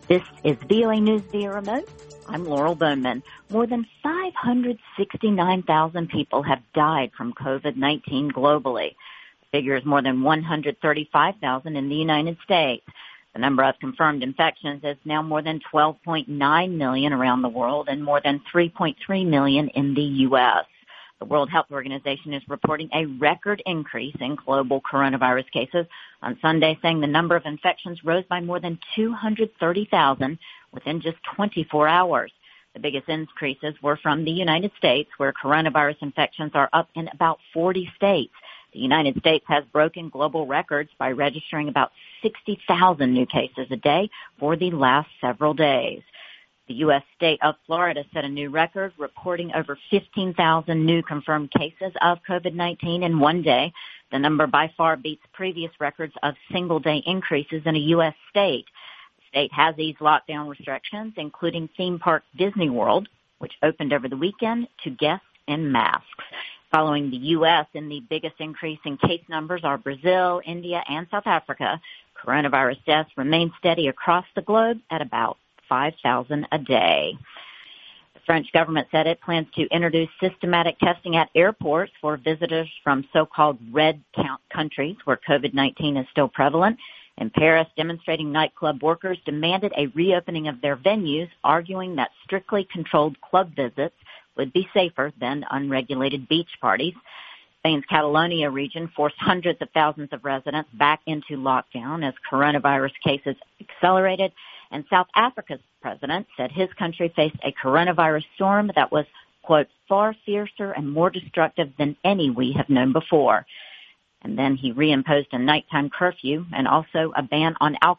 This is VOA News via remote. I'm Laurel Bowman. More than 569,000 people have died from COVID-19 globally. The figure is more than 135,000 in the United States. The number of confirmed infections is now more than 12.9 million around the world and more than 3.3 million in the U.S. The World Health Organization is reporting a record increase in global coronavirus cases on Sunday, saying the number of infections rose by more than 230,000 within just 24 hours. The biggest increases were from the United States, where coronavirus infections are up in about 40 states. The United States has broken global records by registering about 60,000 new cases a day for the last several days. The U.S. state of Florida set a new record, reporting over 15,000 new confirmed cases of COVID-19 in one day. The number by far beats previous records of single-day increases in a U.S. state. The state has eased lockdown restrictions, including theme park Disney World, which opened over the weekend to guests in masks. Following the U.S. in the biggest increase in case numbers are Brazil, India, and South Africa. Coronavirus deaths remain steady across the globe at about 5,000 a day. The French government said it plans to introduce systematic testing at airports for visitors from so-called red count countries where COVID-19 is still prevalent. In Paris, demonstrating nightclub workers demanded a reopening of their venues, arguing that strictly controlled club visits would be safer than unregulated beach parties. Spain's Catalonia region forced hundreds of thousands of residents back into lockdown as coronavirus cases accelerated. And South Africa's president said his country faced a coronavirus storm that was, quote, far fiercer and more destructive than any we have known before. And then he reimposed a nighttime curfew and also a ban on alcohol